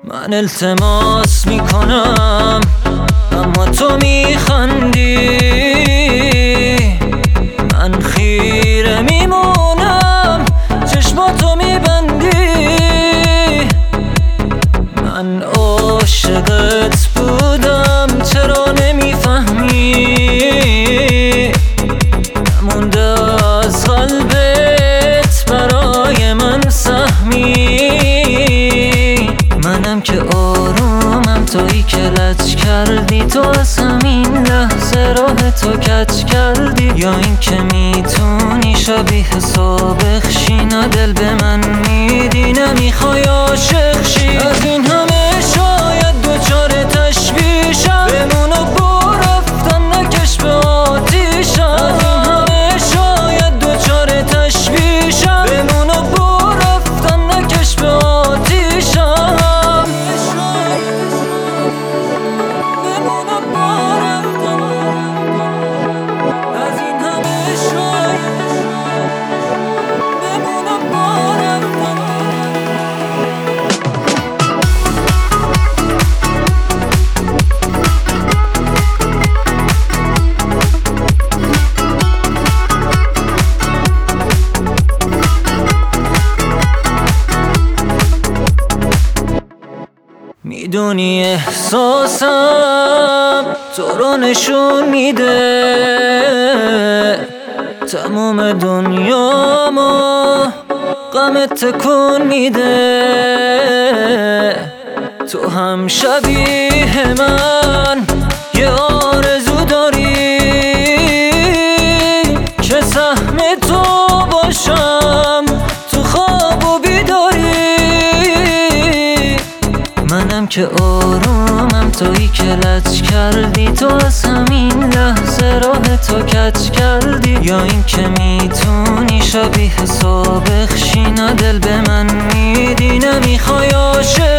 من التماس میکنم اما تو میخندی، من خیره میمونم چشماتو میبندی. من عاشقت بودم چرا نمیفهمی، نمونده از قلبت برای من سهمی. منم که آرومم تویی که لج کردی، تو از همین لحظه راه تو کج کردی. یا این که میتونی شبیه سابق شی، نه دل به من میدی نمیخوای عاشق شی. از این همه شاید دوچار تشبیه شم، بمون و با رفتن نکش به آتیشم. از این همه شاید دوچار تشبیه شم، بمون و با رفتن نکش به آتیشم. میدونی احساسم تو رو نشون میده، تموم دنیامو غمت تکون میده. تو هم شبیه من یه آرزو داری که سهم تو باشم تو خواب و بیداری. منم که آرومم تویی که لج کردی، تو از همین لحظه راه تو کج کردی. یا این که میتونی شبیه سابق شی، نه دل به من میدی نمیخوای عاشق